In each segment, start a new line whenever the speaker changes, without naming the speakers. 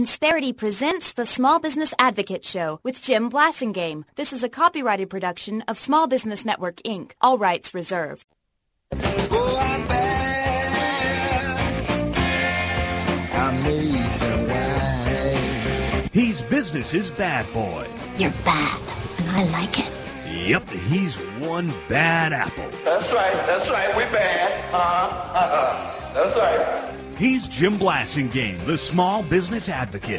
Insperity presents the Small Business Advocate Show with Jim Blasingame. This is a copyrighted production of Small Business Network, Inc. All rights reserved.
Oh, I'm bad. Amazing way.
He's business's bad boy.
You're bad, and I like it.
Yep, he's one bad apple.
That's right, we bad. That's right.
He's Jim Blasingame, the Small Business Advocate.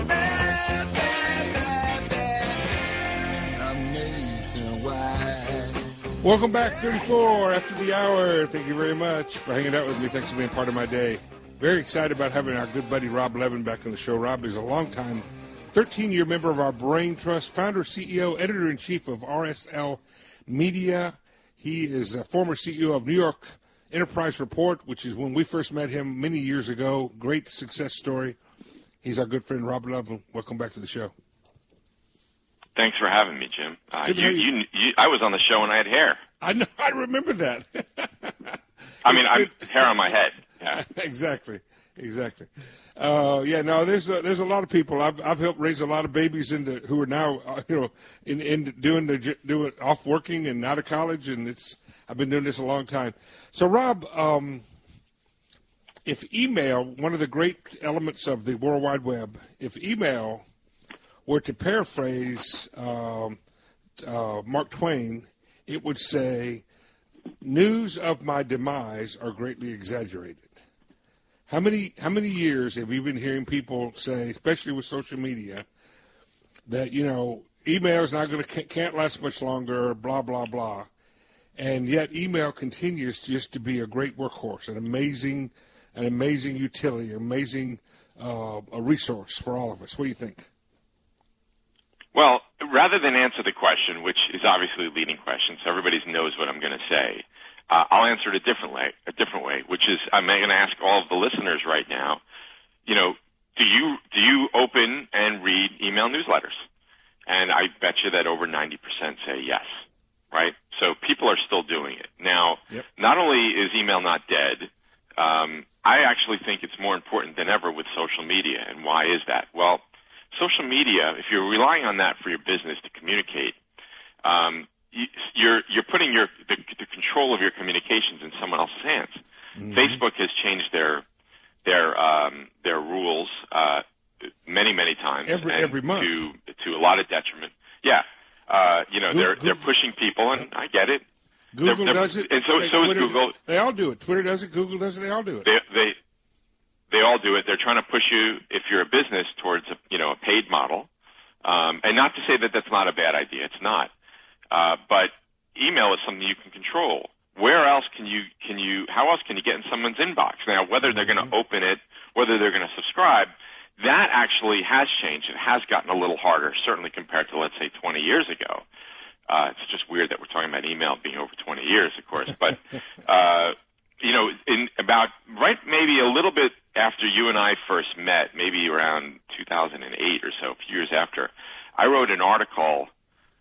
Welcome back, 34 after the hour. Thank you very much for hanging out with me. Thanks for being part of my day. Very excited about having our good buddy Rob Levin back on the show. Rob is a longtime 13-year member of our Brain Trust, founder, CEO, editor-in-chief of RSL Media. He is a former CEO of New York Enterprise Report, which is when we first met him many years ago. Great success story. He's our good friend, Rob Levin. Welcome back to the show.
Thanks for having me, Jim. I was on the show and I had hair.
I know. I remember that.
I mean, hair on my head. Yeah. Exactly.
There's a lot of people. I've helped raise a lot of babies who are now doing off working and out of college, and I've been doing this a long time. So Rob, if email, one of the great elements of the World Wide Web, if email were to paraphrase Mark Twain, it would say, "News of my demise are greatly exaggerated." How many years have you been hearing people say, especially with social media, that email is not can't last much longer, blah blah blah, and yet email continues just to be a great workhorse, an amazing utility, amazing a resource for all of us. What do you think?
Well, rather than answer the question, which is obviously a leading question, so everybody knows what I'm going to say, I'll answer it a different way, which is I'm going to ask all of the listeners right now, do you open and read email newsletters? And I bet you that over 90% say yes, right? So people are still doing it. Now, Yep. Not only is email not dead, I actually think it's more important than ever with social media. And why is that? Well, social media, if you're relying on that for your business to communicate, you're putting the control of your communications in someone else's hands. Mm-hmm. Facebook has changed their rules many times
every month
to a lot of detriment. Yeah, they're pushing people, and I get it.
Google does it,
and so
Twitter,
is Google.
They all do it. Twitter does it. Google does it. They all do it.
They all do it. They're trying to push you, if you're a business, towards a paid model. And not to say that that's not a bad idea. It's not. But email is something you can control. Where else how else can you get in someone's inbox? Now, whether they're going to open it, whether they're going to subscribe, that actually has changed. It has gotten a little harder, certainly compared to, let's say, 20 years ago. It's just weird that we're talking about email being over 20 years, of course. But, in about maybe a little bit after you and I first met, maybe around 2008 or so, a few years after, I wrote an article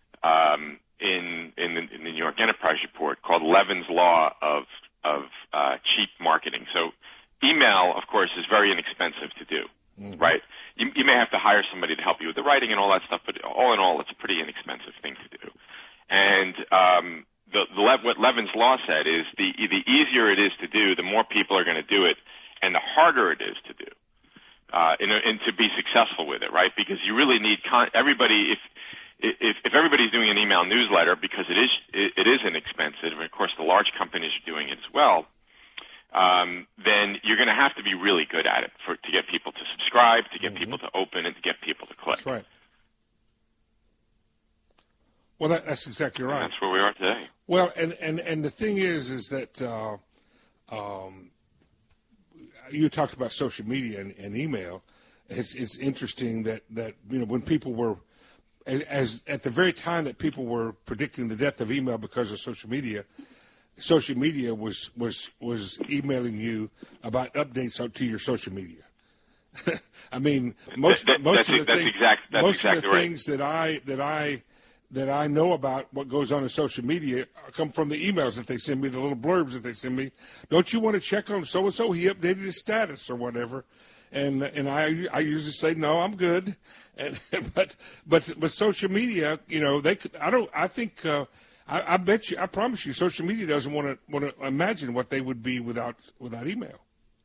in the New York Enterprise Report called Levin's Law of Cheap Marketing. So email, of course, is very inexpensive to do, mm-hmm. right? You may have to hire somebody to help you with the writing and all that stuff, but all in all, it's a pretty inexpensive thing to do. And what Levin's Law said is the easier it is to do, the more people are going to do it, and the harder it is to do, and to be successful with it, right? Because you really need everybody. If everybody's doing an email newsletter, because it is inexpensive, and of course the large companies are doing it as well, then you're going to have to be really good at it to get people to subscribe, to get mm-hmm. people to open, and to get people to click.
That's right. Well, that's exactly right.
And that's where we are today.
Well, and the thing is that you talked about social media and email. It's interesting that when people were as at the very time that people were predicting the death of email because of social media was emailing you about updates to your social media. I mean, most of the things that I know about what goes on in social media come from the emails that they send me, the little blurbs that they send me. Don't you want to check on so-and-so? He updated his status or whatever. and I usually say no, I'm good, and but social media, they could, I bet you, I promise you, social media doesn't want to imagine what they would be without email.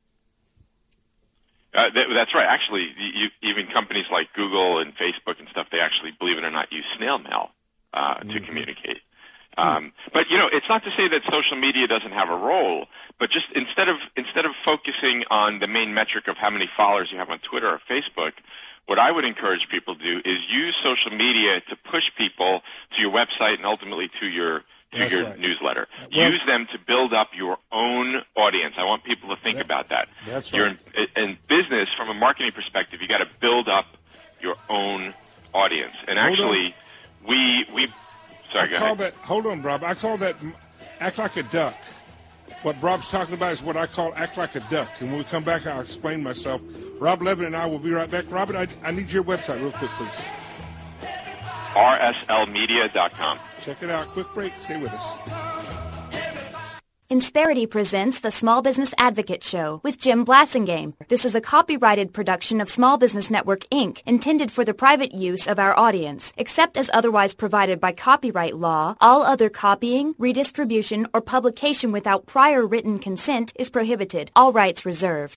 That's right. Actually, even companies like Google and Facebook and stuff, they actually, believe it or not, use snail mail to communicate. But it's not to say that social media doesn't have a role, but just instead of focusing on the main metric of how many followers you have on Twitter or Facebook, what I would encourage people to do is use social media to push people to your website and ultimately to your newsletter. Use them to build up your own audience. I want people to think about that.
That's right.
You're in business, from a marketing perspective, you got to build up your own audience. And actually, sorry, go ahead.
Hold on, Rob. I call that act like a duck. What Rob's talking about is what I call act like a duck. And when we come back, I'll explain myself. Rob Levin and I will be right back. Robin, I need your website real quick, please.
rslmedia.com.
Check it out. Quick break. Stay with us.
Insperity presents the Small Business Advocate Show with Jim Blasingame. This is a copyrighted production of Small Business Network, Inc., intended for the private use of our audience. Except as otherwise provided by copyright law, all other copying, redistribution, or publication without prior written consent is prohibited. All rights reserved.